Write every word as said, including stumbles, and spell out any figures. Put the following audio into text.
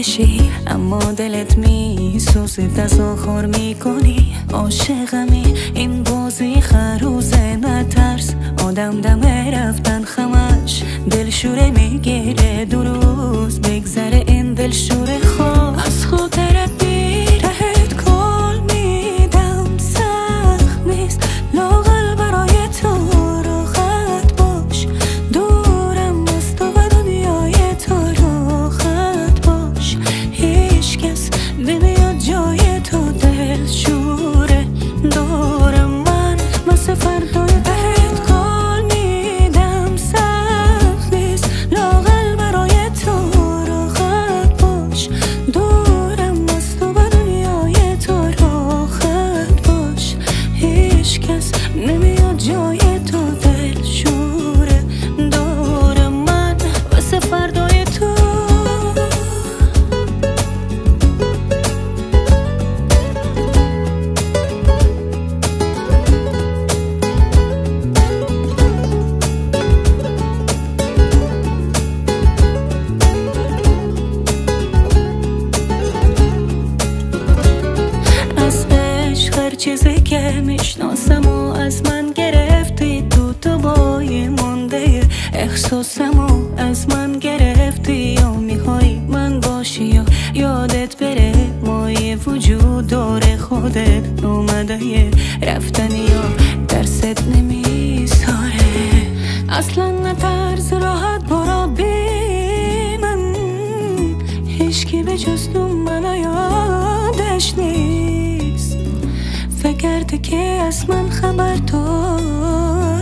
بشی اما دلت میسوزه تظاهر میکنی عاشقمی. این بازی خروزه نترس آدم دمه رفتن خمش دلشوره میگیره دو روز بگذره این دلشوره خواه از خاطرت بیرهت کل میدم سخت نیست لاغل برای تو راحت باش دورم از تو و دنیای تو راحت باش هیچ کس نمیاد جای تو دلشوره دورم من مثل فردای بهت کل میدم سخت نیست لاغل برای تو راحت باش دورم از تو و دنیای تو راحت باش هیچ کس نمیاد جای تو دلشوره دورم من مثل فردای تو چیزی که میشناسم و از من گرفتی تو تو بای مونده احساسم و از من گرفتی یا میخوای من باشی یا یادت بره مای وجود داره خودت اومده رفتنی یا درست نمیساره اصلا نترس راحت برا بی من هیچکی به جز تو منو یادش نیست فکرته که از من خبر تو